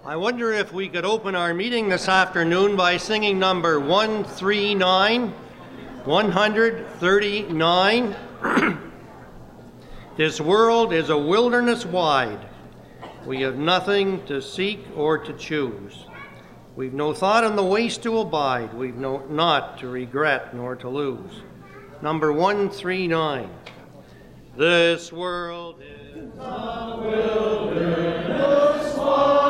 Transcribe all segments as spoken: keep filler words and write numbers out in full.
I wonder if we could open our meeting this afternoon by singing number one thirty-nine, one thirty-nine. This world is a wilderness wide. We have nothing to seek or to choose. We've no thought on the waste to abide. We've no not to regret nor to lose. Number one thirty-nine. This world is a wilderness wide.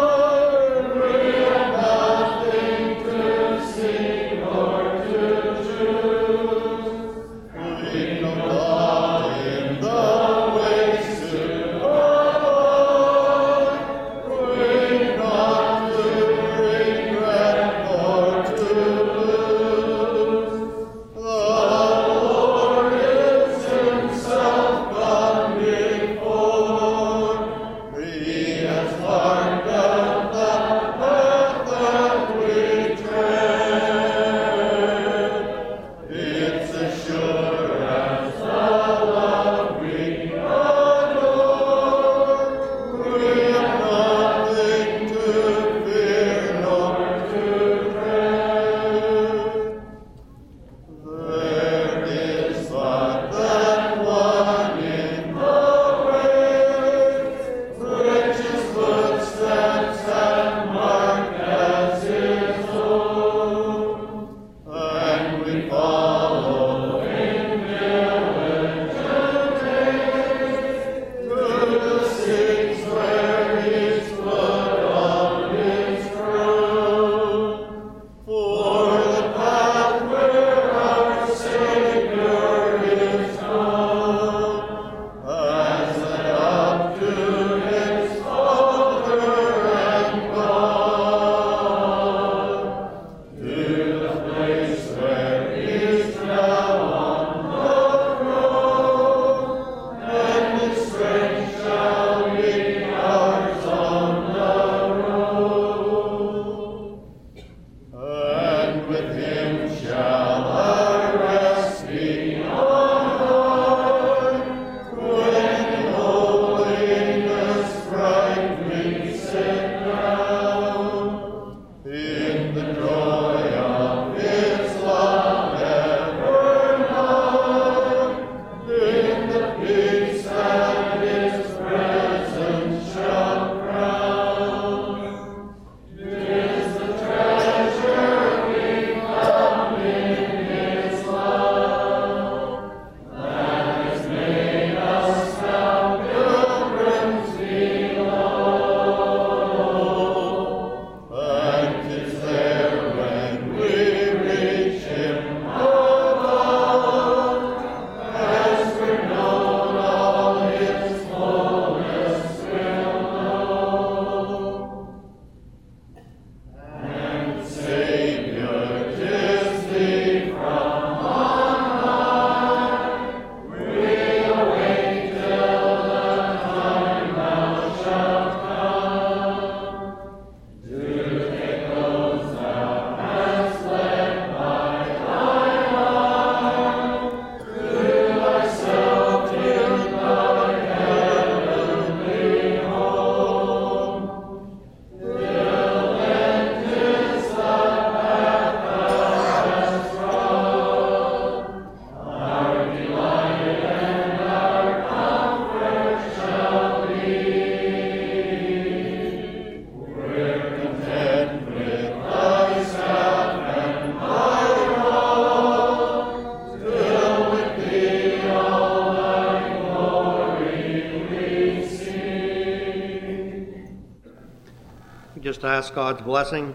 Just ask God's blessing.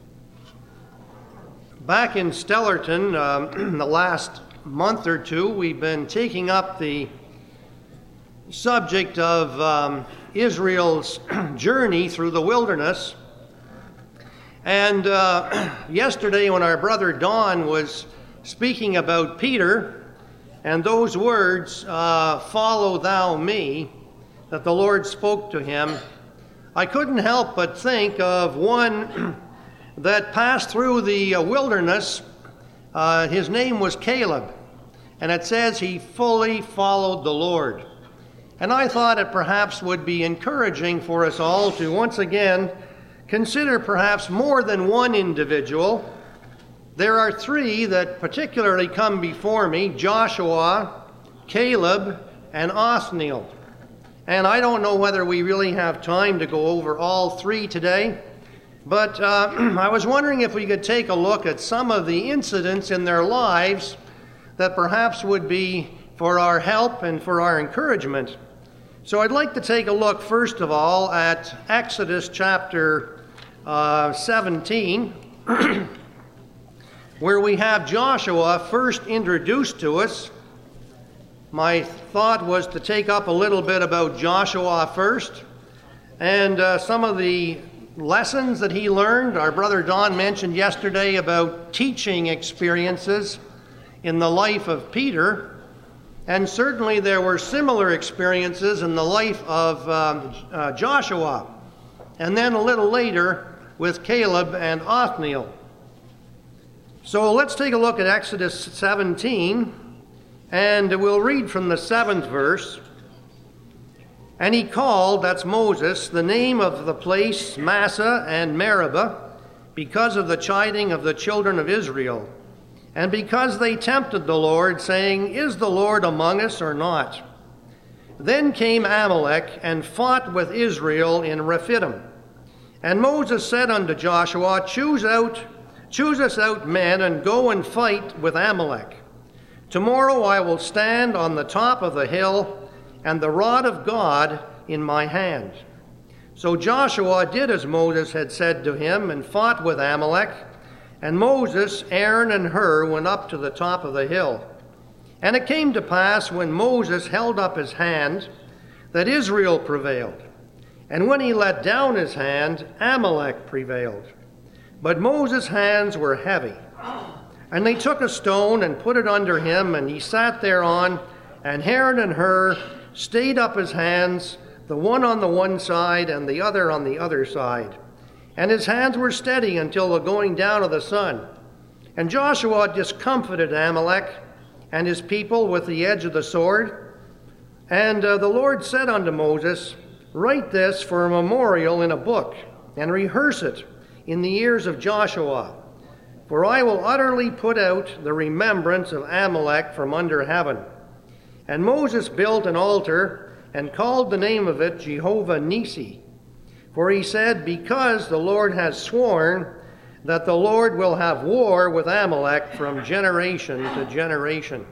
Back in Stellarton, um, the last month or two, we've been taking up the subject of um, Israel's journey through the wilderness. And uh, yesterday, when our brother Don was speaking about Peter and those words, uh, "Follow thou me," that the Lord spoke to him, I couldn't help but think of one that passed through the uh, wilderness. Uh, his name was Caleb, and it says he fully followed the Lord. And I thought it perhaps would be encouraging for us all to once again consider perhaps more than one individual. There are three that particularly come before me: Joshua, Caleb, and Othniel. And I don't know whether we really have time to go over all three today, but uh, I was wondering if we could take a look at some of the incidents in their lives that perhaps would be for our help and for our encouragement. So I'd like to take a look, first of all, at Exodus chapter uh, seventeen, where we have Joshua first introduced to us. My thought was to take up a little bit about Joshua first, and uh, some of the lessons that he learned. Our brother Don mentioned yesterday about teaching experiences in the life of Peter, and certainly there were similar experiences in the life of um, uh, Joshua, and then a little later with Caleb and Othniel. So let's take a look at Exodus seventeen. And we'll read from the seventh verse. And he called, that's Moses, the name of the place Massah and Meribah, because of the chiding of the children of Israel, and because they tempted the Lord, saying, Is the Lord among us or not? Then came Amalek and fought with Israel in Rephidim. And Moses said unto Joshua, Choose out, choose us out men, and go and fight with Amalek. Tomorrow I will stand on the top of the hill, and the rod of God in my hand. So Joshua did as Moses had said to him, and fought with Amalek. And Moses, Aaron, and Hur went up to the top of the hill. And it came to pass, when Moses held up his hand, that Israel prevailed. And when he let down his hand, Amalek prevailed. But Moses' hands were heavy. And they took a stone and put it under him, and he sat thereon, and Aaron and Hur stayed up his hands, the one on the one side and the other on the other side. And his hands were steady until the going down of the sun. And Joshua discomfited Amalek and his people with the edge of the sword. And uh, the Lord said unto Moses, Write this for a memorial in a book, and rehearse it in the ears of Joshua. For I will utterly put out the remembrance of Amalek from under heaven. And Moses built an altar, and called the name of it Jehovah Nissi. For he said, Because the Lord has sworn that the Lord will have war with Amalek from generation to generation.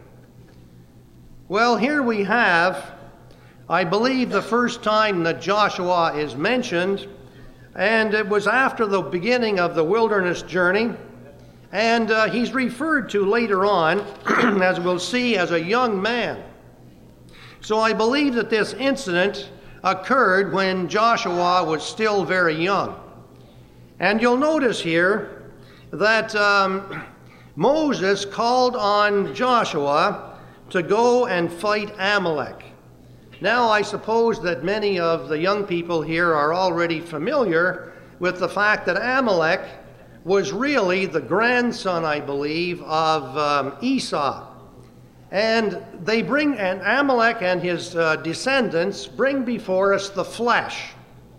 Well, here we have, I believe, the first time that Joshua is mentioned, and it was after the beginning of the wilderness journey. And uh, he's referred to later on, as we'll see, as a young man. So I believe that this incident occurred when Joshua was still very young. And you'll notice here that um, Moses called on Joshua to go and fight Amalek. Now I suppose that many of the young people here are already familiar with the fact that Amalek was really the grandson, I believe, of um, Esau. And they bring, and Amalek and his uh, descendants bring before us the flesh.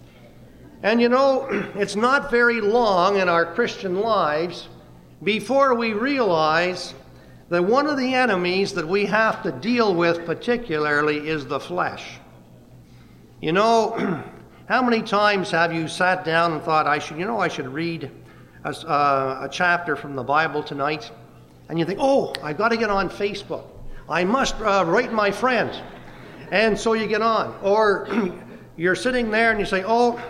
And you know, it's not very long in our Christian lives before we realize that one of the enemies that we have to deal with particularly is the flesh. You know, how many times have you sat down and thought, I should, you know, I should read A, uh, a chapter from the Bible tonight, and you think, oh, I've got to get on Facebook. I must uh, write my friend. And so you get on. Or you're sitting there and you say, oh,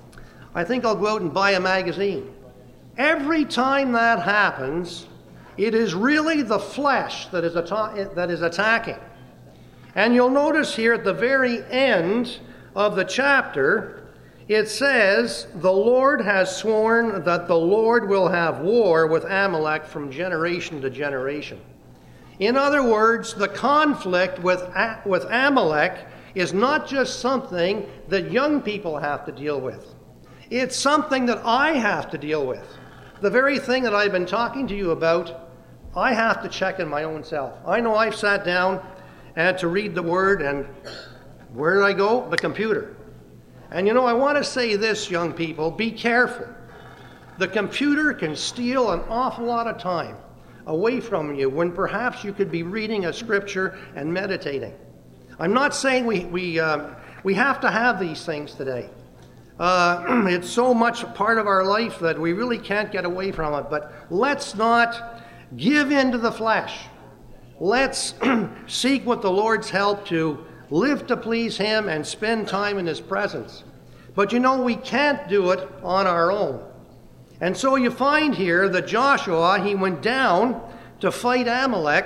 I think I'll go out and buy a magazine. Every time that happens, it is really the flesh that is, atta- that is attacking. And you'll notice here at the very end of the chapter, it says, the Lord has sworn that the Lord will have war with Amalek from generation to generation. In other words, the conflict with, with Amalek is not just something that young people have to deal with. It's something that I have to deal with. The very thing that I've been talking to you about, I have to check in my own self. I know I've sat down and to read the Word, and where did I go? The computer. And you know, I want to say this, young people, be careful. The computer can steal an awful lot of time away from you when perhaps you could be reading a scripture and meditating. I'm not saying we, we, uh, we have to have these things today. Uh, it's so much a part of our life that we really can't get away from it. But let's not give in to the flesh. Let's seek with the Lord's help to live to please Him and spend time in His presence. But you know, we can't do it on our own. And so you find here that Joshua, he went down to fight Amalek.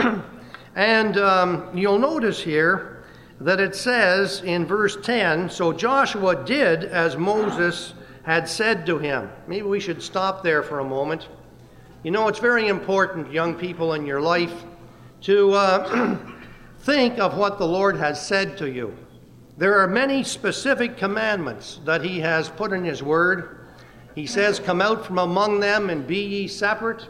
And um, you'll notice here that it says in verse ten, so Joshua did as Moses had said to him. Maybe we should stop there for a moment. You know, it's very important, young people, in your life to uh, think of what the Lord has said to you. There are many specific commandments that He has put in His Word. He says, come out from among them and be ye separate.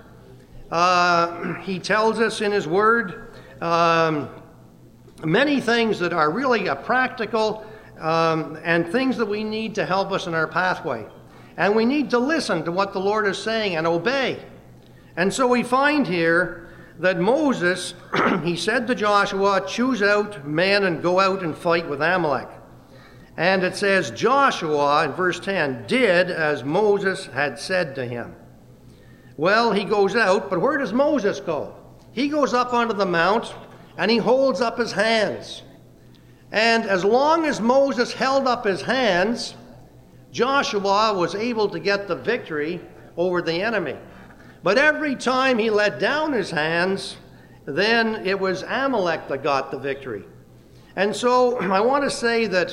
Uh, he tells us in His Word um, many things that are really a practical um, and things that we need to help us in our pathway. And we need to listen to what the Lord is saying and obey. And so we find here that Moses, he said to Joshua, choose out men and go out and fight with Amalek. And it says, Joshua, in verse ten, did as Moses had said to him. Well, he goes out, but where does Moses go? He goes up onto the mount, and he holds up his hands. And as long as Moses held up his hands, Joshua was able to get the victory over the enemy. But every time he let down his hands, then it was Amalek that got the victory. And so I want to say that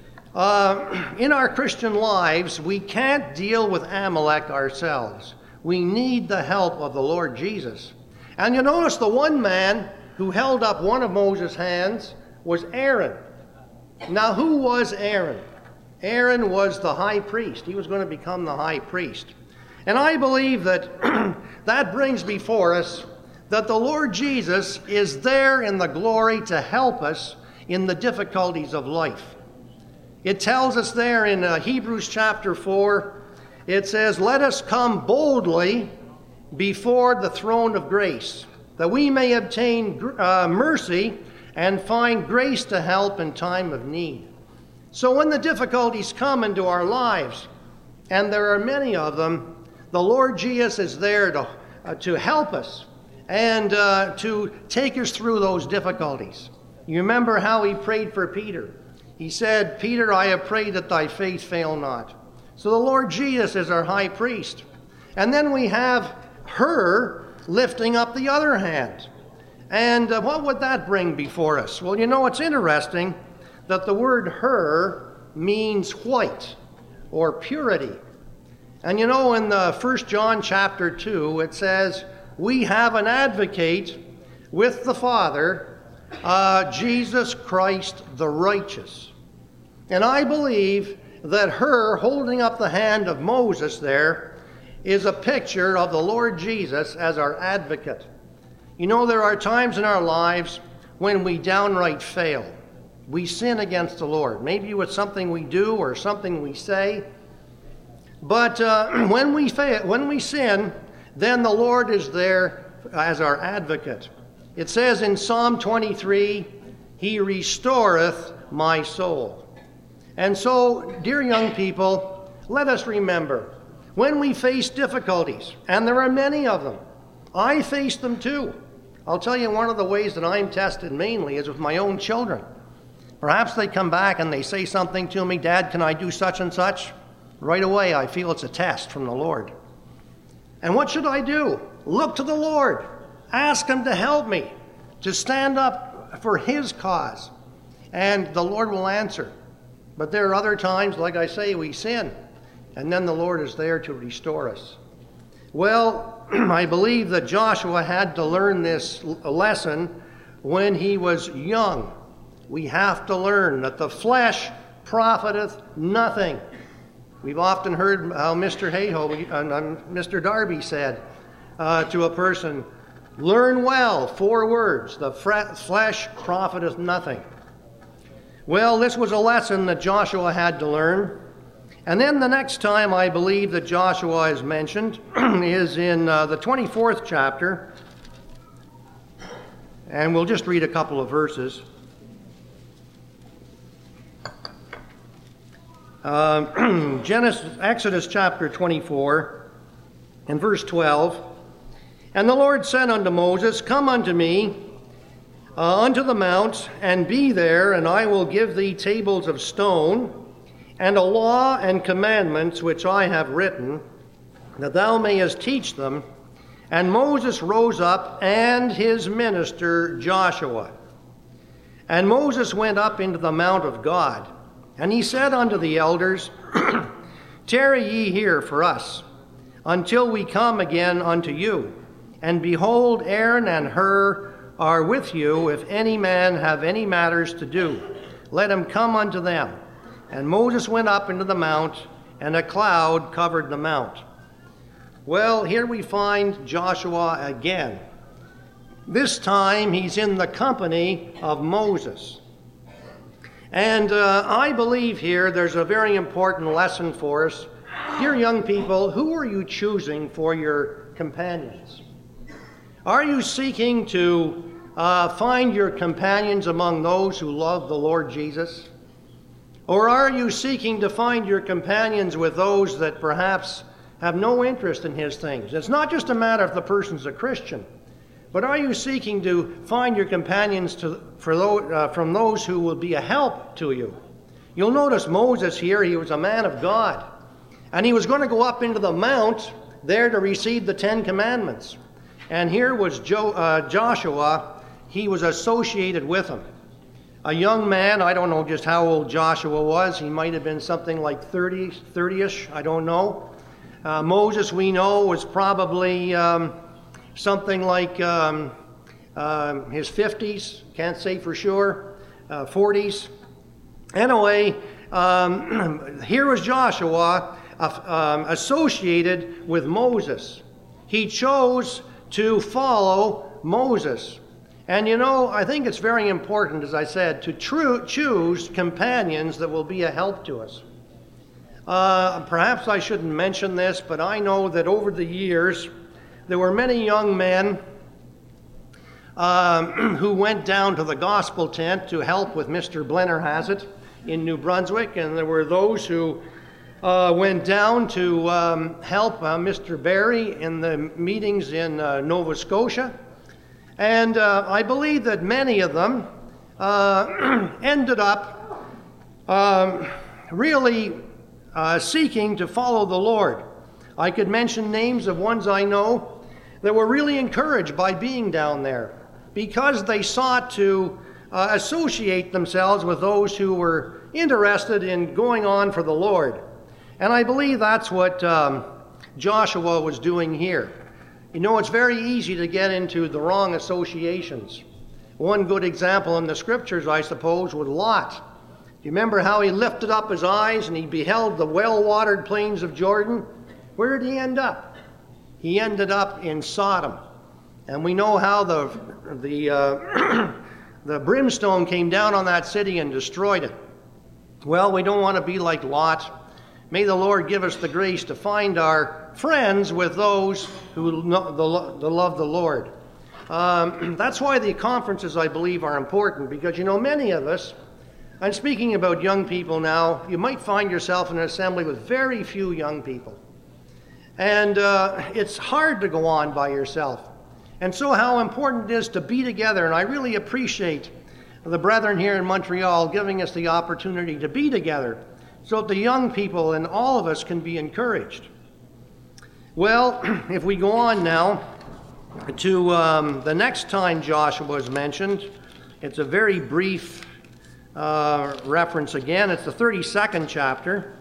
Uh, in our Christian lives, we can't deal with Amalek ourselves. We need the help of the Lord Jesus. And you notice the one man who held up one of Moses' hands was Aaron. Now, who was Aaron? Aaron was the high priest. He was going to become the high priest. And I believe that that brings before us that the Lord Jesus is there in the glory to help us in the difficulties of life. It tells us there in uh, Hebrews chapter four, it says, let us come boldly before the throne of grace, that we may obtain uh, mercy and find grace to help in time of need. So when the difficulties come into our lives, and there are many of them, the Lord Jesus is there to, uh, to help us and uh, to take us through those difficulties. You remember how He prayed for Peter. He said, Peter, I have prayed that thy faith fail not. So the Lord Jesus is our high priest. And then we have her lifting up the other hand. And uh, what would that bring before us? Well, you know, it's interesting that the word her means white or purity. And you know, in the First John chapter two, it says, we have an advocate with the Father, Uh, Jesus Christ the righteous. And I believe that her holding up the hand of Moses there is a picture of the Lord Jesus as our advocate. You know, there are times in our lives when we downright fail. We sin against the Lord. Maybe with something we do or something we say. But uh, when we fail, when we sin, then the Lord is there as our advocate. It says in Psalm twenty-three, He restoreth my soul. And so, dear young people, let us remember, when we face difficulties, and there are many of them, I face them too. I'll tell you, one of the ways that I'm tested mainly is with my own children. Perhaps they come back and they say something to me, Dad, can I do such and such? Right away, I feel it's a test from the Lord. And what should I do? Look to the Lord. Ask Him to help me, to stand up for His cause, and the Lord will answer. But there are other times, like I say, we sin, and then the Lord is there to restore us. Well, I believe that Joshua had to learn this lesson when he was young. We have to learn that the flesh profiteth nothing. We've often heard how Mister Hayhoe and Mister Darby said uh, to a person, learn well, four words, the flesh profiteth nothing. Well, this was a lesson that Joshua had to learn. And then the next time I believe that Joshua is mentioned is in uh, the twenty-fourth chapter. And we'll just read a couple of verses. Uh, Genesis, Exodus chapter twenty-four and verse twelve. And the Lord said unto Moses, Come unto me uh, unto the mount, and be there, and I will give thee tables of stone, and a law and commandments which I have written, that thou mayest teach them. And Moses rose up, and his minister Joshua. And Moses went up into the mount of God, and he said unto the elders, Tarry ye here for us, until we come again unto you. And behold, Aaron and Hur are with you. If any man have any matters to do, let him come unto them. And Moses went up into the mount, and a cloud covered the mount. Well, here we find Joshua again. This time he's in the company of Moses. And uh, I believe here there's a very important lesson for us. Dear young people, who are you choosing for your companions? Are you seeking to uh, find your companions among those who love the Lord Jesus? Or are you seeking to find your companions with those that perhaps have no interest in his things? It's not just a matter if the person's a Christian, but are you seeking to find your companions to, for those, uh, from those who will be a help to you? You'll notice Moses here, he was a man of God, and he was going to go up into the mount there to receive the Ten Commandments. And here was jo- uh, Joshua, he was associated with him. A young man, I don't know just how old Joshua was. He might have been something like thirty, thirty-ish, I don't know. Uh, Moses, we know, was probably um, something like um, uh, his fifties, can't say for sure, uh, forties. Anyway, um, here was Joshua uh, um, associated with Moses. He chose to follow Moses. And you know, I think it's very important, as I said, to tru- choose companions that will be a help to us. Uh, perhaps I shouldn't mention this, but I know that over the years, there were many young men um, who went down to the gospel tent to help with Mister Blennerhassett in New Brunswick, and there were those who uh, went down to um, help uh, Mister Barry in the meetings in uh, Nova Scotia. And uh, I believe that many of them uh, ended up um, really uh, seeking to follow the Lord. I could mention names of ones I know that were really encouraged by being down there because they sought to uh, associate themselves with those who were interested in going on for the Lord. And I believe that's what um, Joshua was doing here. You know, it's very easy to get into the wrong associations. One good example in the scriptures, I suppose, was Lot. Do you remember how he lifted up his eyes and he beheld the well-watered plains of Jordan? Where did he end up? He ended up in Sodom. And we know how the, the, uh, the brimstone came down on that city and destroyed it. Well, we don't want to be like Lot. May the Lord give us the grace to find our friends with those who know the, the love the Lord. Um, that's why the conferences, I believe, are important, because, you know, many of us, I'm speaking about young people now, you might find yourself in an assembly with very few young people. And uh, it's hard to go on by yourself. And so how important it is to be together, and I really appreciate the brethren here in Montreal giving us the opportunity to be together, so that the young people and all of us can be encouraged. Well, if we go on now to um, the next time Joshua is mentioned, it's a very brief uh, reference again. It's the thirty-second chapter.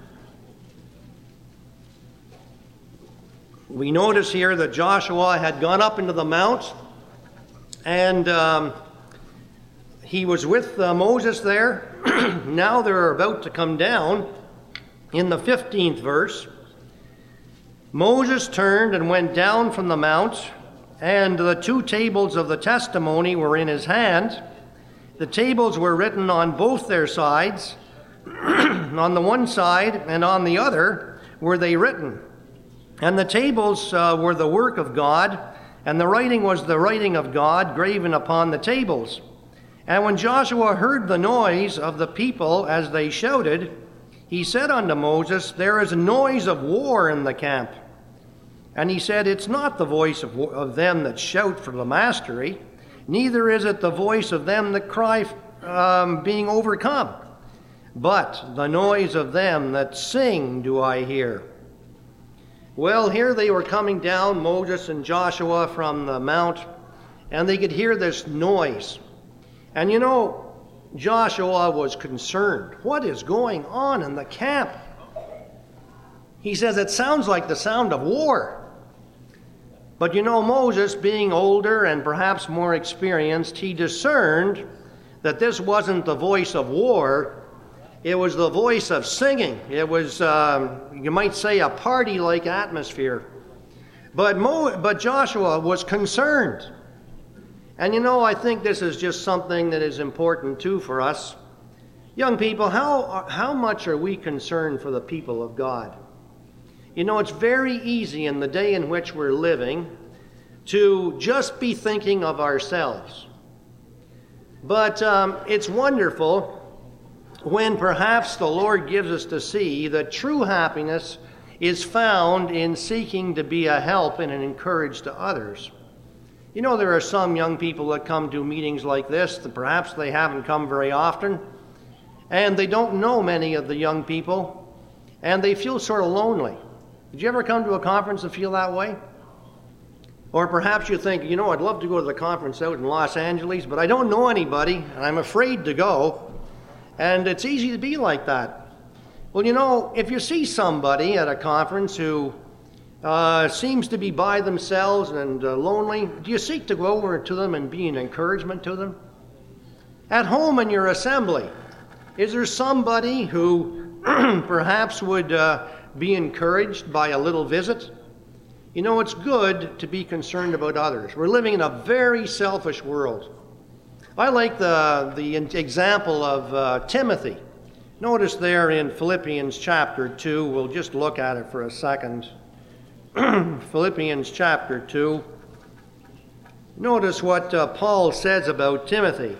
We notice here that Joshua had gone up into the mount, and um, he was with uh, Moses there. Now they're about to come down. In the fifteenth verse, Moses turned and went down from the mount, and the two tables of the testimony were in his hand. The tables were written on both their sides. On the one side and on the other were they written. And the tables uh, were the work of God, and the writing was the writing of God graven upon the tables. And when Joshua heard the noise of the people as they shouted, he said unto Moses, There is a noise of war in the camp. And he said, It's not the voice of, of them that shout for the mastery, neither is it the voice of them that cry um, being overcome, but the noise of them that sing do I hear. Well, here they were coming down, Moses and Joshua, from the mount, and they could hear this noise. And you know, Joshua was concerned. What is going on in the camp? He says, it sounds like the sound of war. But you know, Moses, being older and perhaps more experienced, he discerned that this wasn't the voice of war. It was the voice of singing. It was, um, you might say, a party-like atmosphere. But, Mo- but Joshua was concerned. And you know, I think this is just something that is important too for us. Young people, how, how much are we concerned for the people of God? You know, it's very easy in the day in which we're living to just be thinking of ourselves. But um, it's wonderful when perhaps the Lord gives us to see that true happiness is found in seeking to be a help and an encourage to others. You know, there are some young people that come to meetings like this that perhaps they haven't come very often, and they don't know many of the young people, and they feel sort of lonely. Did you ever come to a conference and feel that way? Or perhaps you think, you know, I'd love to go to the conference out in Los Angeles, but I don't know anybody, and I'm afraid to go. And it's easy to be like that. Well, you know, if you see somebody at a conference who uh, seems to be by themselves and uh, lonely, do you seek to go over to them and be an encouragement to them? At home in your assembly, is there somebody who perhaps would uh, be encouraged by a little visit? You know, it's good to be concerned about others. We're living in a very selfish world. I like the, the example of uh, Timothy. Notice there in Philippians chapter two, we'll just look at it for a second. Philippians chapter two. Notice what uh, Paul says about Timothy.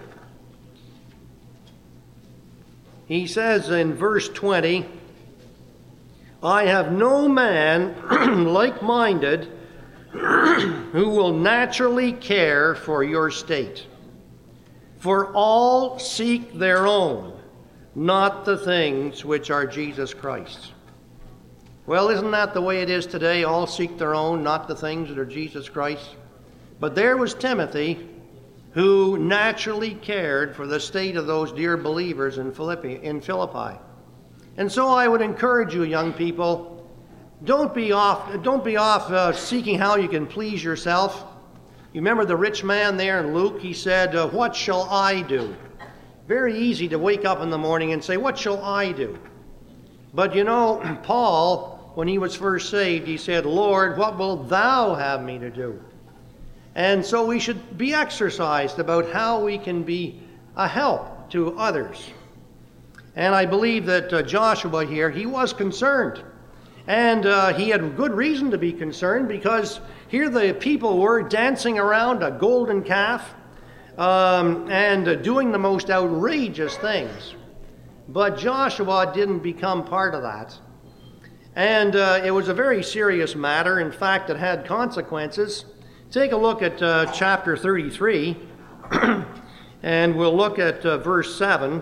He says in verse twenty, I have no man like-minded who will naturally care for your state. For all seek their own, not the things which are Jesus Christ's. Well, isn't that the way it is today? All seek their own, not the things that are Jesus Christ. But there was Timothy, who naturally cared for the state of those dear believers in Philippi, in Philippi. And so I would encourage you, young people, don't be off, don't be off uh, seeking how you can please yourself. You remember the rich man there in Luke? He said, uh, what shall I do? Very easy to wake up in the morning and say, what shall I do? But you know, Paul, when he was first saved, he said, Lord, what wilt thou have me to do? And so we should be exercised about how we can be a help to others. And I believe that uh, Joshua here, he was concerned. And uh, he had good reason to be concerned, because here the people were dancing around a golden calf um, and uh, doing the most outrageous things. But Joshua didn't become part of that. And uh, it was a very serious matter. In fact, it had consequences. Take a look at uh, chapter thirty-three, and we'll look at uh, verse seven.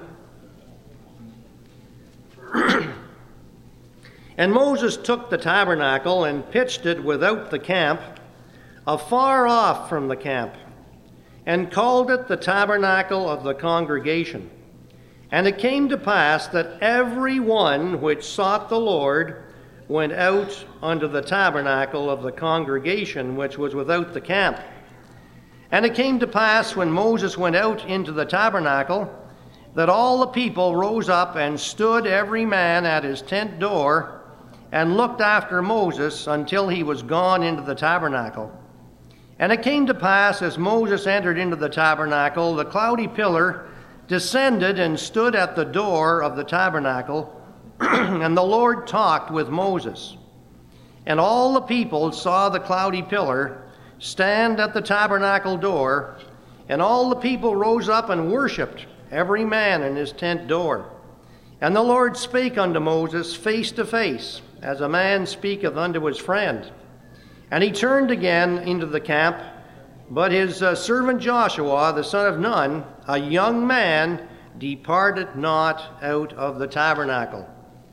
And Moses took the tabernacle and pitched it without the camp, afar off from the camp, and called it the tabernacle of the congregation. And it came to pass that every one which sought the Lord went out unto the tabernacle of the congregation which was without the camp. And it came to pass, when Moses went out into the tabernacle, that all the people rose up and stood every man at his tent door, and looked after Moses until he was gone into the tabernacle. And it came to pass, as Moses entered into the tabernacle, the cloudy pillar descended and stood at the door of the tabernacle, and the Lord talked with Moses. And all the people saw the cloudy pillar stand at the tabernacle door, and all the people rose up and worshipped, every man in his tent door. And the Lord spake unto Moses face to face, as a man speaketh unto his friend. And he turned again into the camp, but his uh, servant Joshua, the son of Nun, a young man, departed not out of the tabernacle.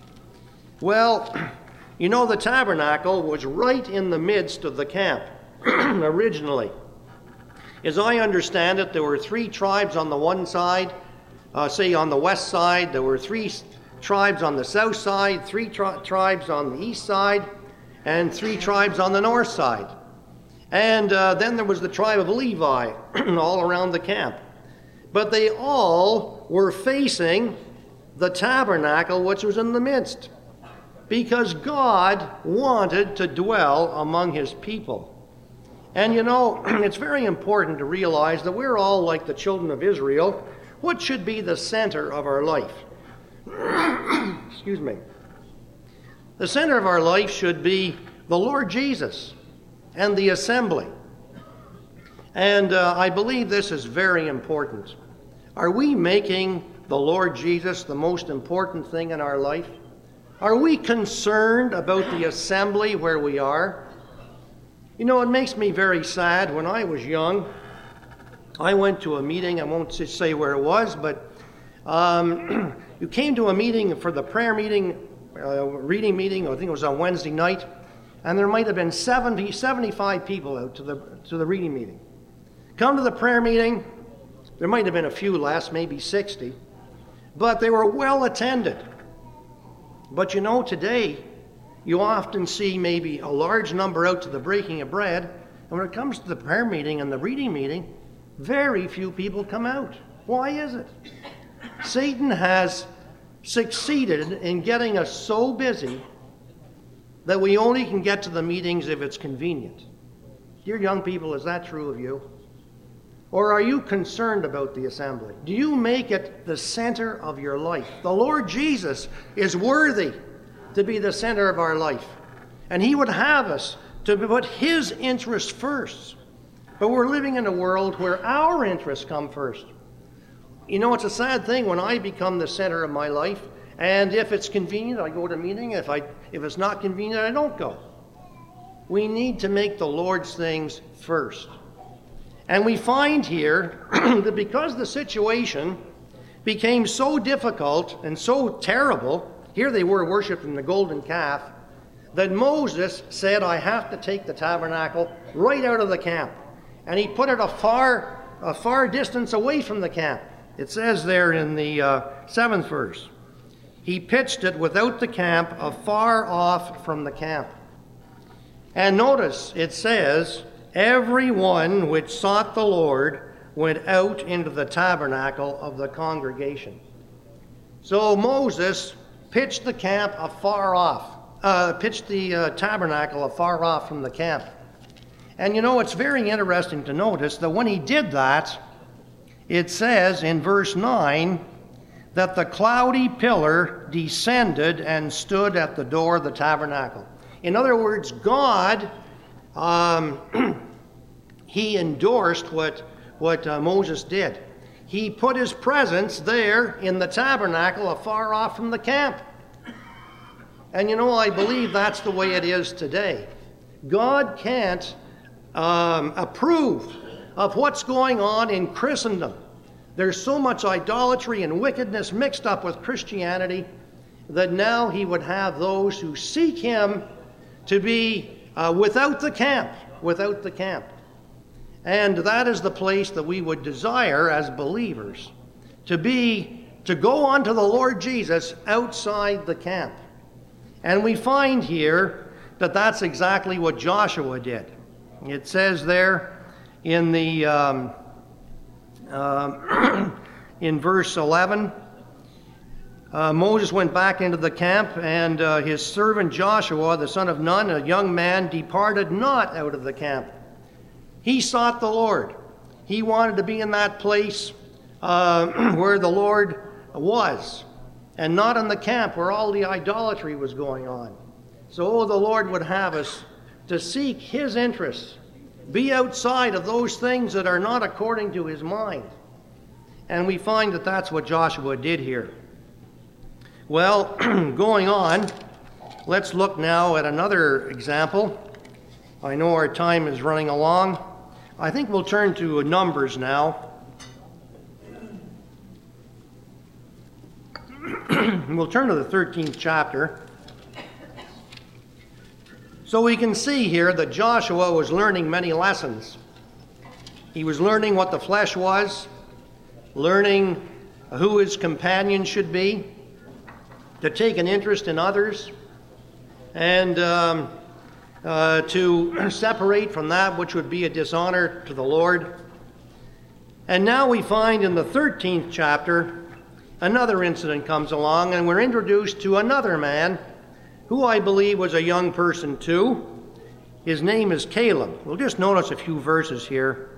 Well, you know, the tabernacle was right in the midst of the camp originally. As I understand it, there were three tribes on the one side. Uh, say on the west side, there were three tribes on the south side, three tri- tribes on the east side, and three tribes on the north side. And uh, then there was the tribe of Levi all around the camp. But they all were facing the tabernacle, which was in the midst, because God wanted to dwell among his people. And you know, it's very important to realize that we're all like the children of Israel. What should be the center of our life? Excuse me. The center of our life should be the Lord Jesus and the assembly. And uh, I believe this is very important. Are we making the Lord Jesus the most important thing in our life? Are we concerned about the assembly where we are? You know, it makes me very sad. When I was young, I went to a meeting. I won't say where it was, but um, you came to a meeting for the prayer meeting, uh, reading meeting. I think it was on Wednesday night, and there might have been seventy, seventy-five people out to the to the reading meeting. Come to the prayer meeting. There might have been a few less, maybe sixty, but they were well attended. But you know, today you often see maybe a large number out to the breaking of bread, and when it comes to the prayer meeting and the reading meeting, very few people come out. Why is it? Satan has succeeded in getting us so busy that we only can get to the meetings if it's convenient. Dear young people, is that true of you? Or are you concerned about the assembly? Do you make it the center of your life? The Lord Jesus is worthy to be the center of our life. And he would have us to put his interests first. But we're living in a world where our interests come first. You know, it's a sad thing when I become the center of my life, and if it's convenient, I go to a meeting. If I, if it's not convenient, I don't go. We need to make the Lord's things first. And we find here that because the situation became so difficult and so terrible, here they were worshiping the golden calf, that Moses said, I have to take the tabernacle right out of the camp. And he put it a far, a far distance away from the camp. It says there in the uh, seventh verse, he pitched it without the camp, afar off from the camp. And notice, it says, every one which sought the Lord went out into the tabernacle of the congregation. So Moses pitched the camp afar off, uh, pitched the uh, tabernacle afar off from the camp. And you know, it's very interesting to notice that when he did that, it says in verse nine that the cloudy pillar descended and stood at the door of the tabernacle. In other words, God, um, he endorsed what, what uh, Moses did. He put his presence there in the tabernacle afar off from the camp. And you know, I believe that's the way it is today. God can't um, approve of what's going on in Christendom. There's so much idolatry and wickedness mixed up with Christianity that now he would have those who seek him to be uh, without the camp, without the camp. And that is the place that we would desire as believers, to be, to go on to the Lord Jesus outside the camp. And we find here that that's exactly what Joshua did. It says there in the um, uh, in verse eleven, uh, Moses went back into the camp, and uh, his servant Joshua, the son of Nun, a young man, departed not out of the camp. He sought the Lord. He wanted to be in that place uh, where the Lord was, and not in the camp where all the idolatry was going on. So oh, the Lord would have us to seek his interests, be outside of those things that are not according to his mind. And we find that that's what Joshua did here. Well, going on, let's look now at another example. I know our time is running along. I think we'll turn to Numbers now. We'll turn to the thirteenth chapter. So we can see here that Joshua was learning many lessons. He was learning what the flesh was, learning who his companion should be, to take an interest in others, and um, uh, to separate from that which would be a dishonor to the Lord. And now we find in the thirteenth chapter, another incident comes along, and we're introduced to another man who I believe was a young person too. His name is Caleb. We'll just notice a few verses here.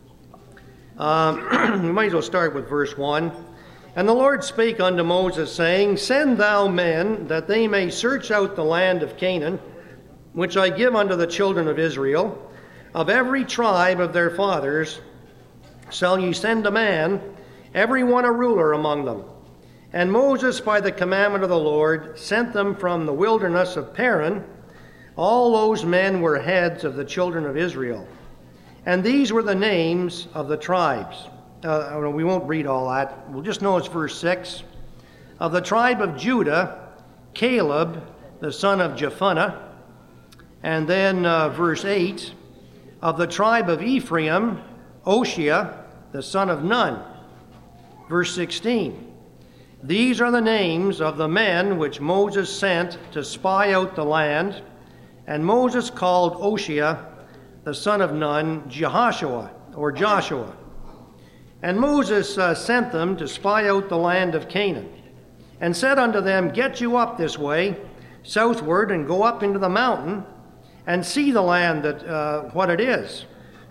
Um, we might as well start with verse one. And the Lord spake unto Moses, saying, Send thou men, that they may search out the land of Canaan, which I give unto the children of Israel. Of every tribe of their fathers shall ye send a man, every one a ruler among them. And Moses, by the commandment of the Lord, sent them from the wilderness of Paran. All those men were heads of the children of Israel. And these were the names of the tribes. Uh, we won't read all that. We'll just notice verse six. Of the tribe of Judah, Caleb, the son of Jephunneh. And then uh, verse eight. Of the tribe of Ephraim, Oshea, the son of Nun. Verse sixteen. These are the names of the men which Moses sent to spy out the land. And Moses called Oshea, the son of Nun, Jehoshua, or Joshua. And Moses uh, sent them to spy out the land of Canaan, and said unto them, Get you up this way, southward, and go up into the mountain, and see the land that uh, what it is,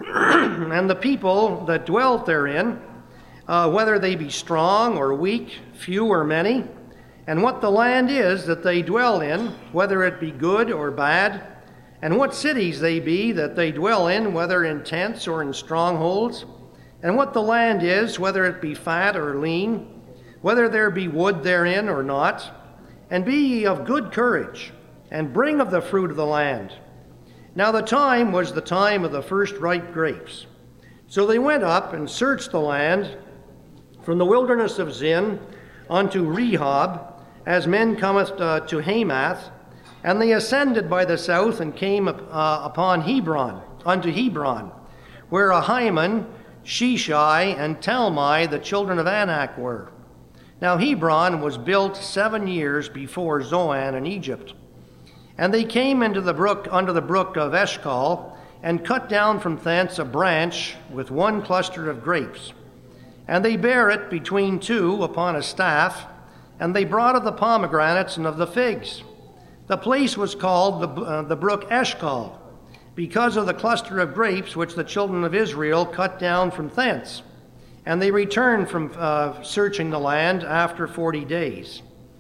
and the people that dwelt therein, uh, whether they be strong or weak, few or many, and what the land is that they dwell in, whether it be good or bad, and what cities they be that they dwell in, whether in tents or in strongholds, and what the land is, whether it be fat or lean, whether there be wood therein or not. And be ye of good courage, and bring of the fruit of the land. Now the time was the time of the first ripe grapes. So they went up and searched the land from the wilderness of Zin unto Rehob, as men cometh uh, to Hamath, and they ascended by the south and came uh, upon Hebron, unto Hebron, where Ahiman, Sheshai, and Talmai, the children of Anak, were. Now Hebron was built seven years before Zoan in Egypt. And they came into the brook, under the brook of Eshcol, and cut down from thence a branch with one cluster of grapes. And they bare it between two upon a staff, and they brought of the pomegranates and of the figs. The place was called the, uh, the brook Eshcol, because of the cluster of grapes which the children of Israel cut down from thence. And they returned from uh, searching the land after forty days.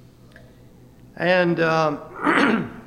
And um,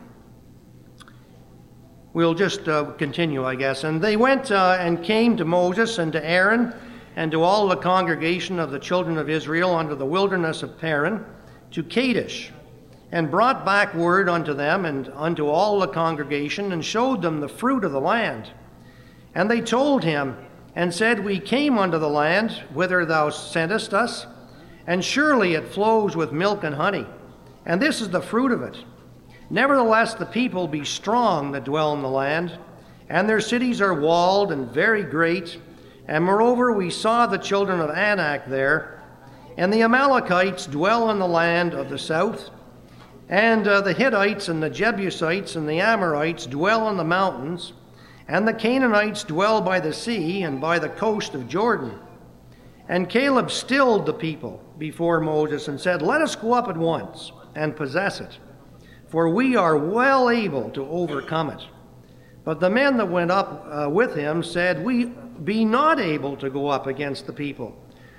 we'll just uh, continue, I guess. And they went uh, and came to Moses and to Aaron and to all the congregation of the children of Israel unto the wilderness of Paran, to Kadesh, and brought back word unto them and unto all the congregation, and showed them the fruit of the land. And they told him, and said, We came unto the land whither thou sentest us, and surely it flows with milk and honey, and this is the fruit of it. Nevertheless, the people be strong that dwell in the land, and their cities are walled and very great. And moreover, we saw the children of Anak there, and the Amalekites dwell in the land of the south, and uh, the Hittites and the Jebusites and the Amorites dwell in the mountains, and the Canaanites dwell by the sea and by the coast of Jordan. And Caleb stilled the people before Moses and said, Let us go up at once and possess it, for we are well able to overcome it. But the men that went up uh, with him said, We be not able to go up against the people,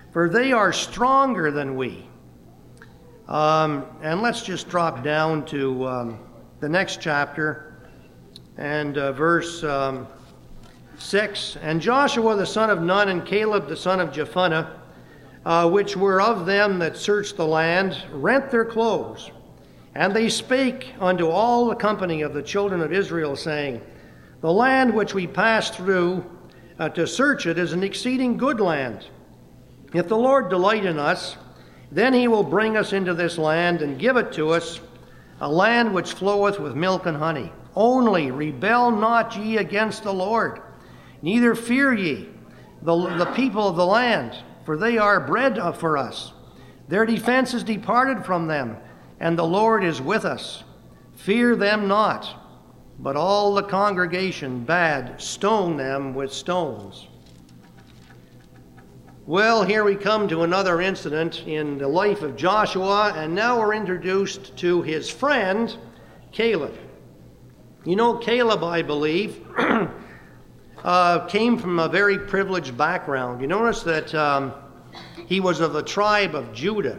for they are stronger than we. Um, and let's just drop down to um, the next chapter and uh, verse um, six. And Joshua the son of Nun and Caleb the son of Jephunneh, uh, which were of them that searched the land, rent their clothes. And they spake unto all the company of the children of Israel, saying, The land which we passed through uh, to search it is an exceeding good land. If the Lord delight in us, then he will bring us into this land and give it to us, a land which floweth with milk and honey. Only rebel not ye against the Lord, neither fear ye the, the people of the land, for they are bread for us. Their defense is departed from them, and the Lord is with us. Fear them not. But all the congregation bade stone them with stones. Well, here we come to another incident in the life of Joshua, and now we're introduced to his friend, Caleb. You know, Caleb, I believe, uh, came from a very privileged background. You notice that um, he was of the tribe of Judah.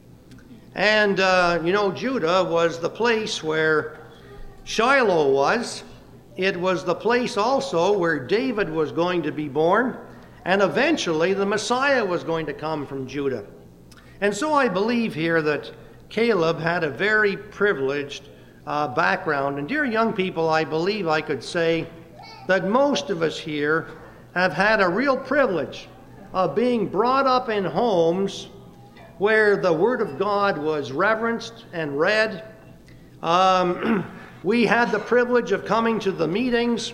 And, uh, you know, Judah was the place where Shiloh was. It was the place also where David was going to be born. And eventually the Messiah was going to come from Judah. And so I believe here that Caleb had a very privileged uh, background. And dear young people, I believe I could say that most of us here have had a real privilege of being brought up in homes where the Word of God was reverenced and read. Um, we had the privilege of coming to the meetings.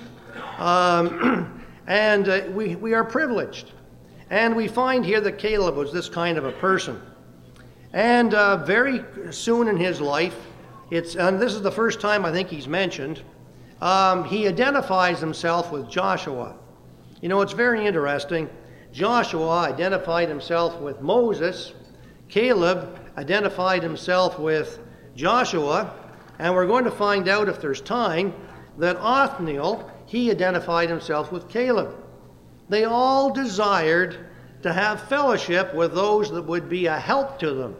Um, And uh, we, we are privileged. And we find here that Caleb was this kind of a person. And uh, very soon in his life, it's, and this is the first time I think he's mentioned, um, he identifies himself with Joshua. You know, it's very interesting. Joshua identified himself with Moses. Caleb identified himself with Joshua. And we're going to find out, if there's time, that Othniel, he identified himself with Caleb. They all desired to have fellowship with those that would be a help to them.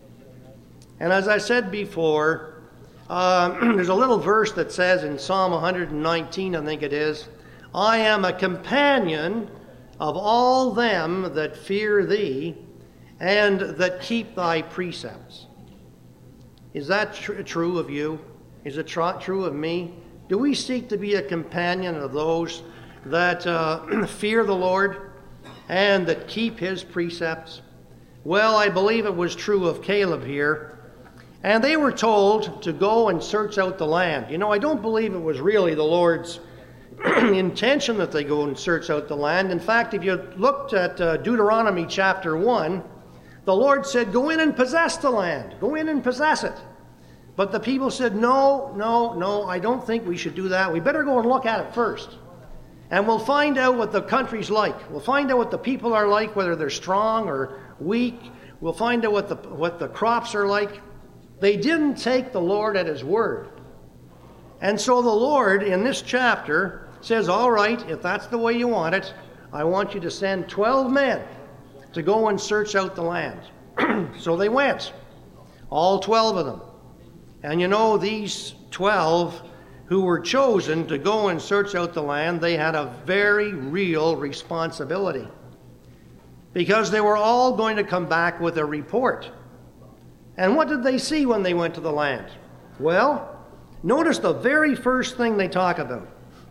And as I said before, uh, there's a little verse that says in Psalm one nineteen, I think it is, I am a companion of all them that fear thee and that keep thy precepts. Is that tr- true of you? Is it tr- true of me? Do we seek to be a companion of those that uh, fear the Lord and that keep his precepts? Well, I believe it was true of Caleb here. And they were told to go and search out the land. You know, I don't believe it was really the Lord's intention that they go and search out the land. In fact, if you looked at uh, Deuteronomy chapter one, the Lord said, go in and possess the land. Go in and possess it. But the people said, no, no, no, I don't think we should do that. We better go and look at it first. And we'll find out what the country's like. We'll find out what the people are like, whether they're strong or weak. We'll find out what the, what the crops are like. They didn't take the Lord at his word. And so the Lord, in this chapter, says, all right, if that's the way you want it, I want you to send twelve men to go and search out the land. So they went, all twelve of them. And you know, these twelve who were chosen to go and search out the land, they had a very real responsibility. Because they were all going to come back with a report. And what did they see when they went to the land? Well, notice the very first thing they talk about.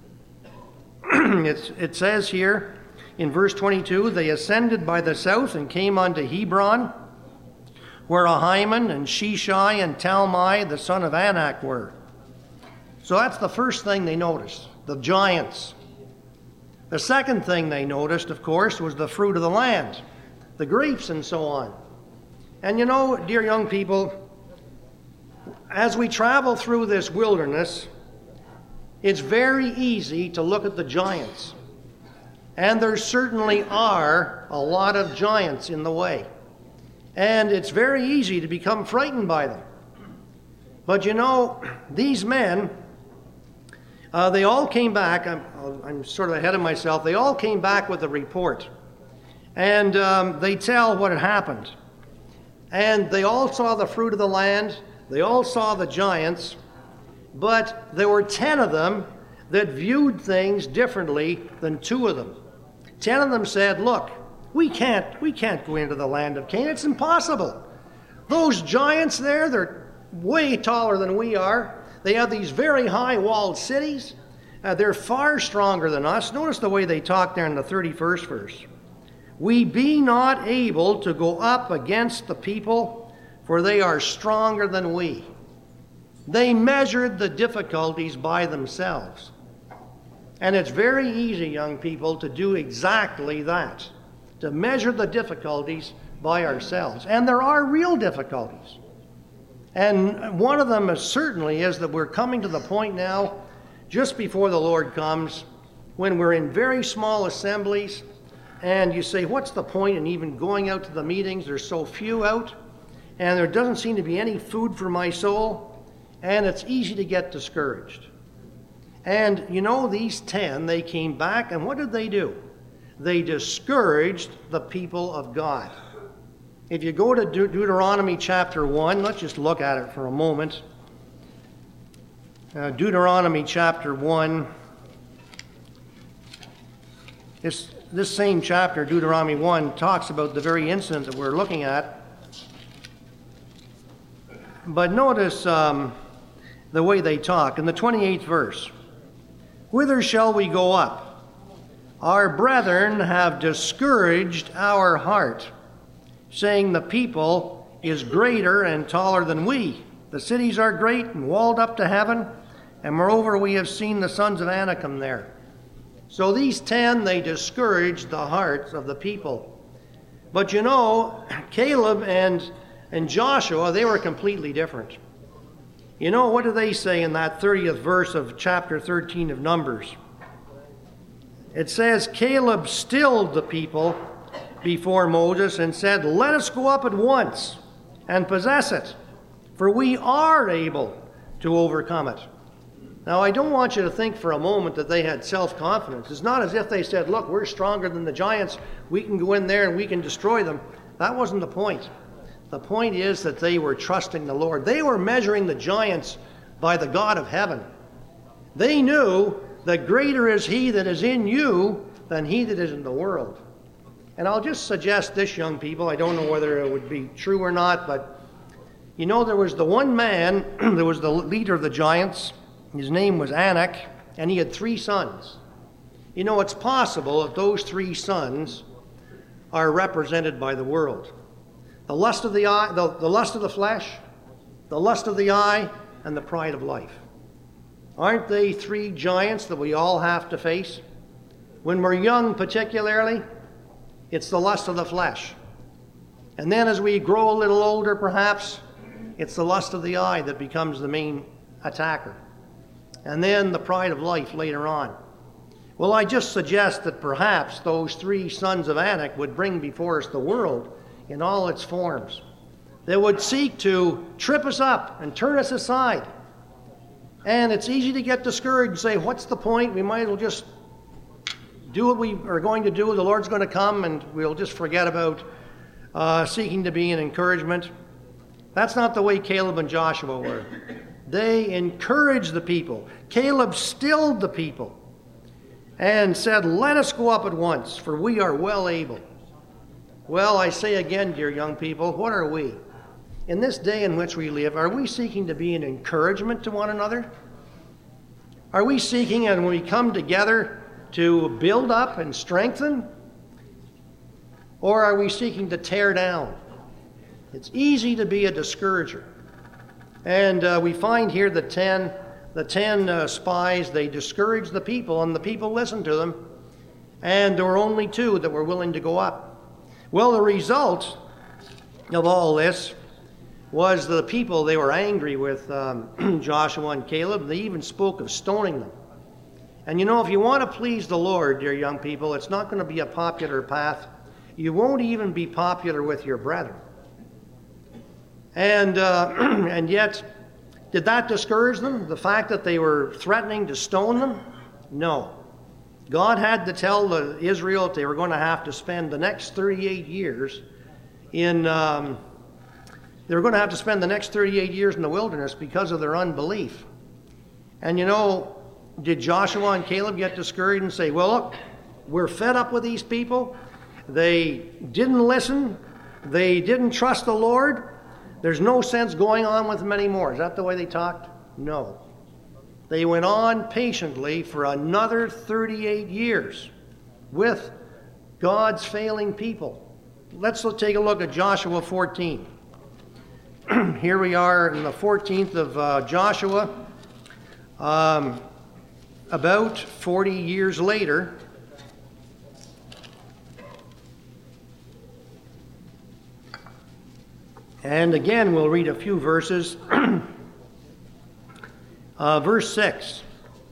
it's, it says here in verse twenty-two, they ascended by the south and came unto Hebron, where Ahiman and Sheshai and Talmai, the son of Anak, were. So that's the first thing they noticed, the giants. The second thing they noticed, of course, was the fruit of the land, the grapes and so on. And you know, dear young people, as we travel through this wilderness, it's very easy to look at the giants. And there certainly are a lot of giants in the way. And it's very easy to become frightened by them. But you know, these men, uh, they all came back, I'm, I'm sort of ahead of myself, they all came back with a report. And um, they tell what had happened. And they all saw the fruit of the land. They all saw the giants. But there were ten of them that viewed things differently than two of them. Ten of them said, look, we can't, we can't go into the land of Canaan. It's impossible. Those giants there, they're way taller than we are. They have these very high walled cities. Uh, they're far stronger than us. Notice the way they talk there in the thirty-first verse. We be not able to go up against the people, for they are stronger than we. They measured the difficulties by themselves. And it's very easy, young people, to do exactly that, to measure the difficulties by ourselves. And there are real difficulties. And one of them is certainly is that we're coming to the point now, just before the Lord comes, when we're in very small assemblies, and you say, what's the point in even going out to the meetings? There's so few out, and there doesn't seem to be any food for my soul, and it's easy to get discouraged. And you know, these ten, they came back, and what did they do? They discouraged the people of God. If you go to De- Deuteronomy chapter one, let's just look at it for a moment. Uh, Deuteronomy chapter one. This, this same chapter, Deuteronomy one, talks about the very incident that we're looking at. But notice um, the way they talk. In the twenty-eighth verse, whither shall we go up? Our brethren have discouraged our heart, saying the people is greater and taller than we. The cities are great and walled up to heaven, and moreover we have seen the sons of Anakim there. So these ten, they discouraged the hearts of the people. But you know, Caleb and, and Joshua, they were completely different. You know, what do they say in that thirtieth verse of chapter thirteen of Numbers? It says, Caleb stilled the people before Moses and said, let us go up at once and possess it, for we are able to overcome it. Now, I don't want you to think for a moment that they had self-confidence. It's not as if they said, look, we're stronger than the giants. We can go in there and we can destroy them. That wasn't the point. The point is that they were trusting the Lord. They were measuring the giants by the God of heaven. They knew that greater is he that is in you than he that is in the world. And I'll just suggest this, young people. I don't know whether it would be true or not, but you know, there was the one man that was the leader of the giants. His name was Anak, and he had three sons. You know, it's possible that those three sons are represented by the world. The lust of the eye, the, the lust of the flesh, the lust of the eye, and the pride of life. Aren't they three giants that we all have to face? When we're young particularly, it's the lust of the flesh. And then as we grow a little older perhaps, it's the lust of the eye that becomes the main attacker. And then the pride of life later on. Well, I just suggest that perhaps those three sons of Anak would bring before us the world in all its forms. They would seek to trip us up and turn us aside. And it's easy to get discouraged and say, what's the point? We might as well just do what we are going to do. The Lord's going to come and we'll just forget about uh, seeking to be an encouragement. That's not the way Caleb and Joshua were. They encouraged the people. Caleb stilled the people and said, let us go up at once, for we are well able. Well, I say again, dear young people, what are we? In this day in which we live, are we seeking to be an encouragement to one another? Are we seeking, and when we come together, to build up and strengthen? Or are we seeking to tear down? It's easy to be a discourager. And uh, we find here the ten, the ten uh, spies, they discouraged the people, and the people listened to them. And there were only two that were willing to go up. Well, the result of all this was the people, they were angry with um, Joshua and Caleb. They even spoke of stoning them. And you know, if you want to please the Lord, dear young people, it's not going to be a popular path. You won't even be popular with your brethren. And, uh, and yet, did that discourage them? The fact that they were threatening to stone them? No. God had to tell the Israel that they were going to have to spend the next thirty-eight years in, um, they were going to have to spend the next thirty-eight years in the wilderness because of their unbelief. And you know, did Joshua and Caleb get discouraged and say, well, look, we're fed up with these people. They didn't listen. They didn't trust the Lord. There's no sense going on with them anymore. Is that the way they talked? No. They went on patiently for another thirty-eight years with God's failing people. Let's take a look at Joshua fourteen. Here we are in the fourteenth of uh, Joshua. Um, about forty years later, and again we'll read a few verses. uh, verse six.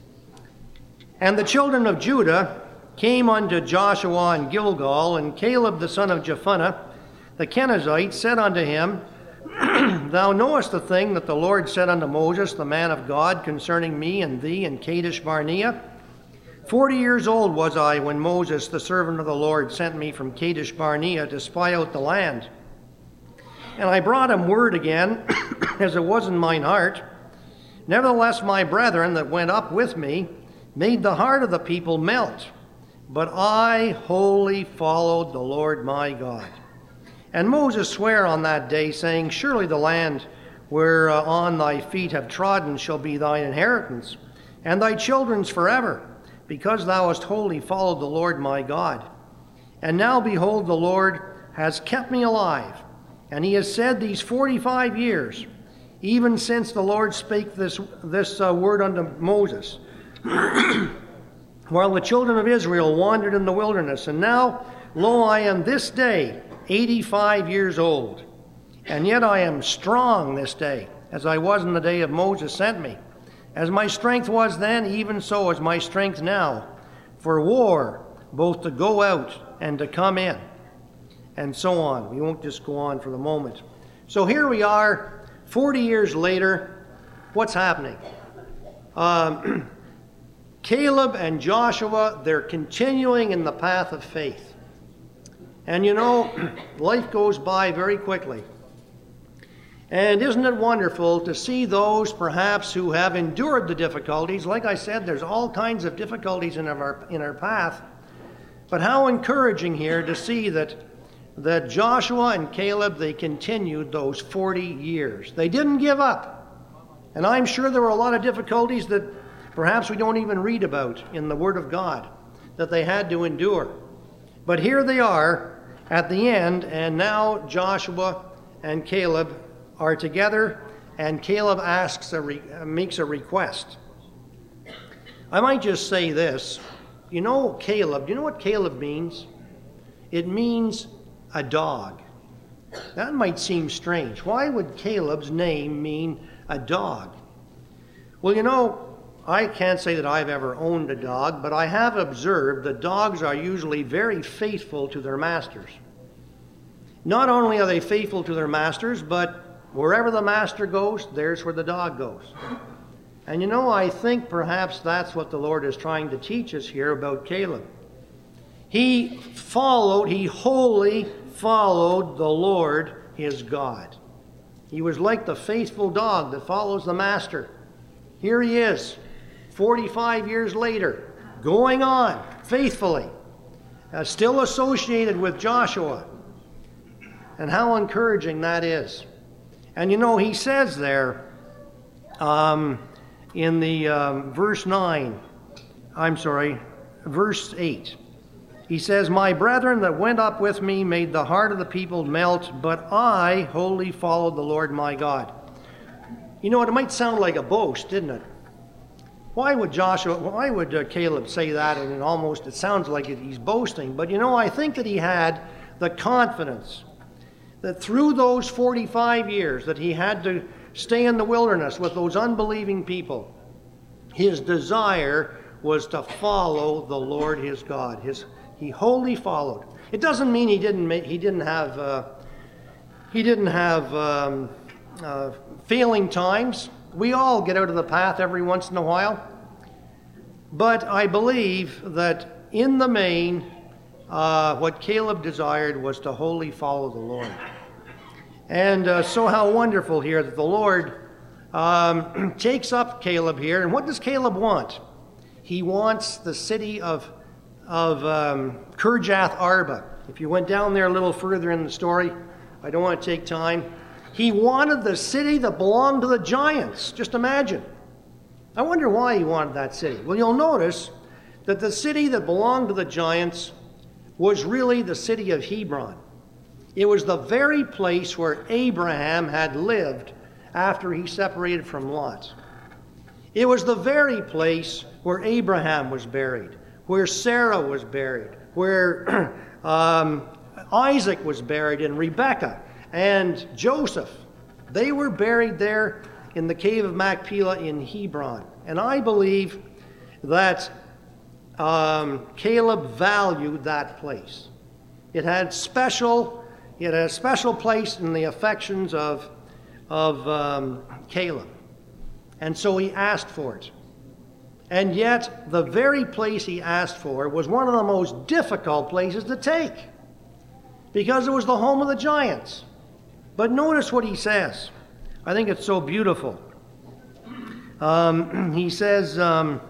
And the children of Judah came unto Joshua in Gilgal, and Caleb the son of Jephunneh, the Kenizzite, said unto him, Thou knowest the thing that the Lord said unto Moses, the man of God, concerning me and thee in Kadesh Barnea. Forty years old was I when Moses, the servant of the Lord, sent me from Kadesh Barnea to spy out the land. And I brought him word again, as it was in mine heart. Nevertheless, my brethren that went up with me made the heart of the people melt. But I wholly followed the Lord my God. And Moses sware on that day, saying, Surely the land whereon thy feet have trodden shall be thine inheritance, and thy children's forever, because thou hast wholly followed the Lord my God. And now, behold, the Lord has kept me alive, and he has said these forty-five years, even since the Lord spake this, this uh, word unto Moses, while the children of Israel wandered in the wilderness. And now, lo, I am this day eighty-five years old, and yet I am strong this day, as I was in the day of Moses sent me. As my strength was then, even so is my strength now, for war, both to go out and to come in. And so on. We won't just go on for the moment. So here we are, forty years later. What's happening? Um, Caleb and Joshua, they're continuing in the path of faith. And you know, life goes by very quickly. And isn't it wonderful to see those perhaps who have endured the difficulties? Like I said, there's all kinds of difficulties in our, in our path. But how encouraging here to see that, that Joshua and Caleb, they continued those forty years. They didn't give up. And I'm sure there were a lot of difficulties that perhaps we don't even read about in the Word of God that they had to endure. But here they are at the end, and now Joshua and Caleb are together, and Caleb asks a re- makes a request. I might just say this. You know Caleb, do you know what Caleb means? It means a dog. That might seem strange. Why would Caleb's name mean a dog? Well, you know, I can't say that I've ever owned a dog, but I have observed that dogs are usually very faithful to their masters. Not only are they faithful to their masters, but wherever the master goes, there's where the dog goes. And you know, I think perhaps that's what the Lord is trying to teach us here about Caleb. He followed, he wholly followed the Lord his God. He was like the faithful dog that follows the master. Here he is, forty-five years later, going on faithfully, uh, still associated with Joshua. And how encouraging that is. And you know, he says there um, in the um, verse nine, I'm sorry, verse eight, he says, My brethren that went up with me made the heart of the people melt, but I wholly followed the Lord my God. You know, it might sound like a boast, didn't it? Why would Joshua, why would uh, Caleb say that? And it almost, it sounds like he's boasting. But you know, I think that he had the confidence that through those forty-five years that he had to stay in the wilderness with those unbelieving people, his desire was to follow the Lord his God. His, he wholly followed. It doesn't mean he didn't make, he didn't have uh, he didn't have um, uh, failing times. We all get out of the path every once in a while. But I believe that in the main, uh, what Caleb desired was to wholly follow the Lord. And uh, so how wonderful here that the Lord um, takes up Caleb here. And what does Caleb want? He wants the city of, of um, Kirjath Arba. If you went down there a little further in the story, I don't want to take time. He wanted the city that belonged to the giants. Just imagine. I wonder why he wanted that city. Well, you'll notice that the city that belonged to the giants was really the city of Hebron. It was the very place where Abraham had lived after he separated from Lot. It was the very place where Abraham was buried, where Sarah was buried, where um, Isaac was buried, and Rebekah and Joseph. They were buried there in the cave of Machpelah in Hebron. And I believe that um, Caleb valued that place. It had special, it had a special place in the affections of, of um, Caleb. And so he asked for it. And yet, the very place he asked for was one of the most difficult places to take, because it was the home of the giants. But notice what he says. I think it's so beautiful. Um, he says, um,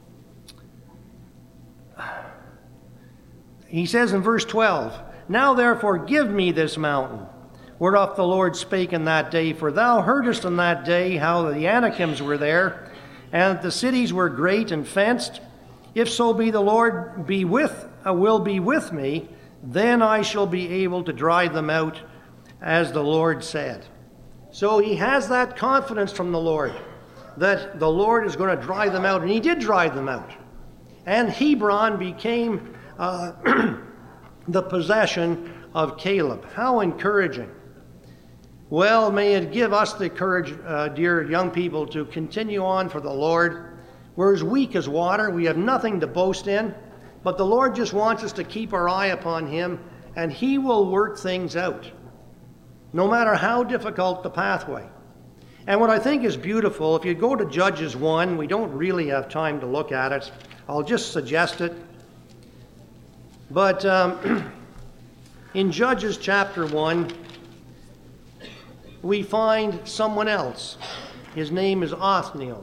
he says in verse twelve, "Now therefore give me this mountain, whereof the Lord spake in that day. For thou heardest in that day how the Anakims were there, and that the cities were great and fenced. If so be the Lord be with, uh, will be with me, then I shall be able to drive them out, as the Lord said." So he has that confidence from the Lord, that the Lord is going to drive them out. And he did drive them out. And Hebron became uh, the possession of Caleb. How encouraging. Well, may it give us the courage, uh, dear young people, to continue on for the Lord. We're as weak as water. We have nothing to boast in. But the Lord just wants us to keep our eye upon him, and he will work things out, no matter how difficult the pathway. And what I think is beautiful, if you go to Judges one, we don't really have time to look at it. I'll just suggest it. But um, in Judges chapter one, we find someone else. His name is Othniel.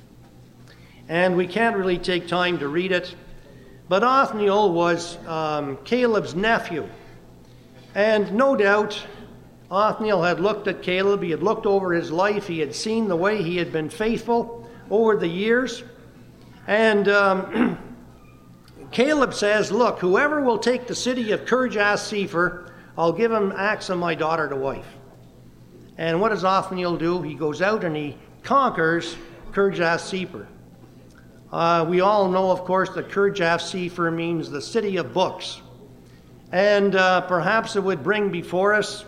And we can't really take time to read it. But Othniel was um, Caleb's nephew. And no doubt, Othniel had looked at Caleb. He had looked over his life. He had seen the way he had been faithful over the years. And um, Caleb says, "Look, whoever will take the city of Kirjath-Sepher, I'll give him Achsah, my daughter, to wife." And what does Othniel do? He goes out and he conquers Kirjath-Sepher. Uh, we all know, of course, that Kirjath-Sepher means the city of books. And uh, perhaps it would bring before us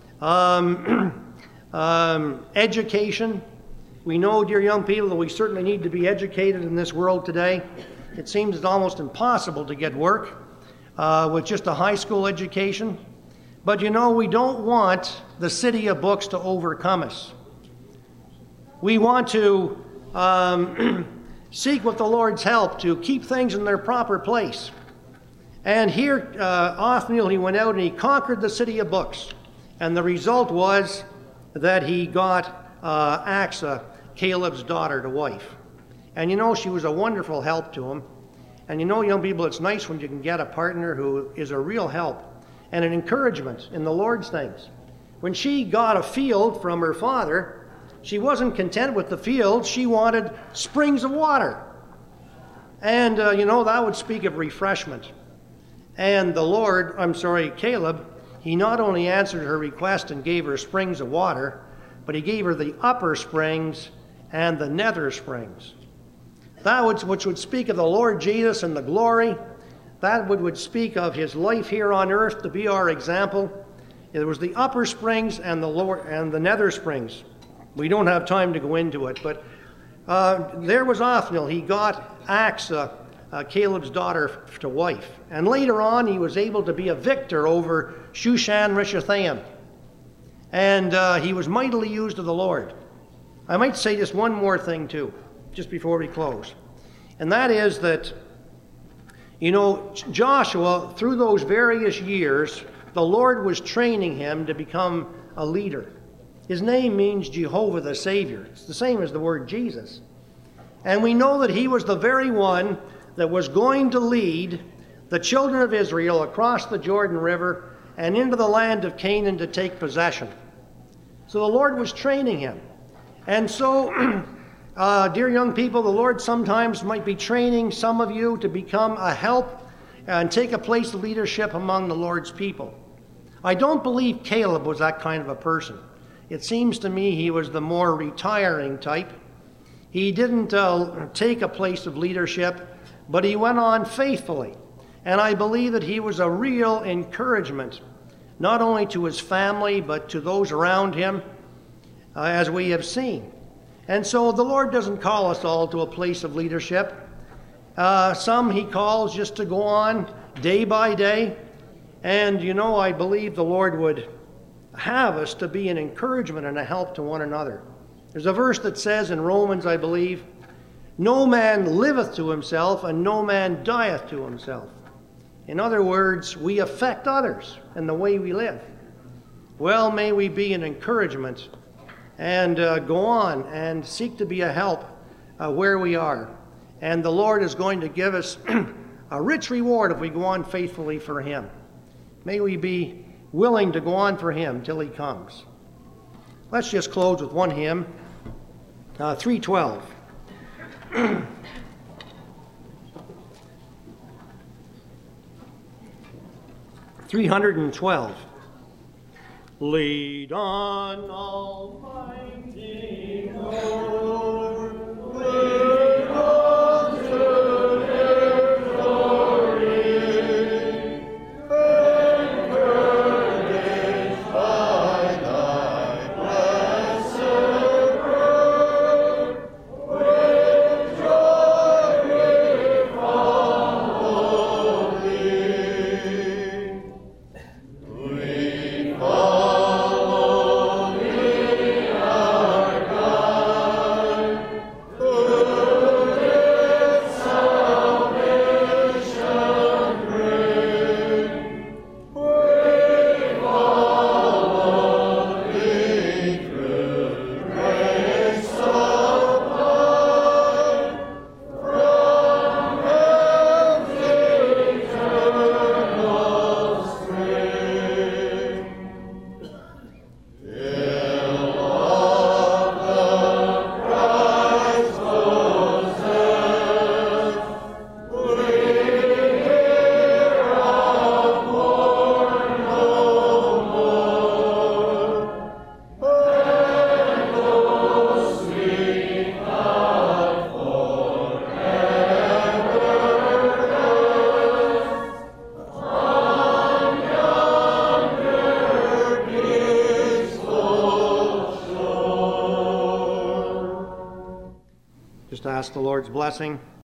um, um, education. We know, dear young people, that we certainly need to be educated in this world today. It seems it's almost impossible to get work uh, with just a high school education. But you know, we don't want the city of books to overcome us. We want to um, seek with the Lord's help to keep things in their proper place. And here, uh, Othniel, he went out and he conquered the city of books. And the result was that he got uh, Achsah, Caleb's daughter, to wife. And you know, she was a wonderful help to him. And you know, young people, it's nice when you can get a partner who is a real help and an encouragement in the Lord's things. When she got a field from her father, she wasn't content with the field. She wanted springs of water. And, uh, you know, that would speak of refreshment. And the Lord, I'm sorry, Caleb, he not only answered her request and gave her springs of water, but he gave her the upper springs and the nether springs. That would, which would speak of the Lord Jesus and the glory. That would, would speak of his life here on earth to be our example. It was the upper springs and the lower and the nether springs. We don't have time to go into it, but uh, there was Othniel. He got Achsah, uh, Caleb's daughter, to wife. And later on, he was able to be a victor over Shushan-Rishathaim. And uh, he was mightily used of the Lord. I might say just one more thing, too, just before we close. And that is that, you know, Joshua, through those various years, the Lord was training him to become a leader. His name means Jehovah the Savior. It's the same as the word Jesus. And we know that he was the very one that was going to lead the children of Israel across the Jordan River and into the land of Canaan to take possession. So the Lord was training him. And so, uh, dear young people, the Lord sometimes might be training some of you to become a help and take a place of leadership among the Lord's people. I don't believe Caleb was that kind of a person. It seems to me he was the more retiring type. He didn't uh, take a place of leadership, but he went on faithfully. And I believe that he was a real encouragement, not only to his family, but to those around him, uh, as we have seen. And so the Lord doesn't call us all to a place of leadership. Uh, some he calls just to go on day by day. And, you know, I believe the Lord would have us to be an encouragement and a help to one another. There's a verse that says in Romans, I believe, "No man liveth to himself, and no man dieth to himself." In other words, we affect others in the way we live. Well, may we be an encouragement and uh, go on and seek to be a help uh, where we are. And the Lord is going to give us a rich reward if we go on faithfully for him. May we be willing to go on for him till he comes. Let's just close with one hymn, uh, three twelve. three hundred twelve. Lead on, Almighty Lord, lead on to victory, encouraged by thy blessed word, with joy we follow thee. We follow thee, our God, who didst salvation bring. We follow thee through grace sublime, from heaven's eternal spring. Fill of the Christ possess, we hear of more no more, and those sweet out forever on yonder peaceful shore. Just ask the Lord's blessing.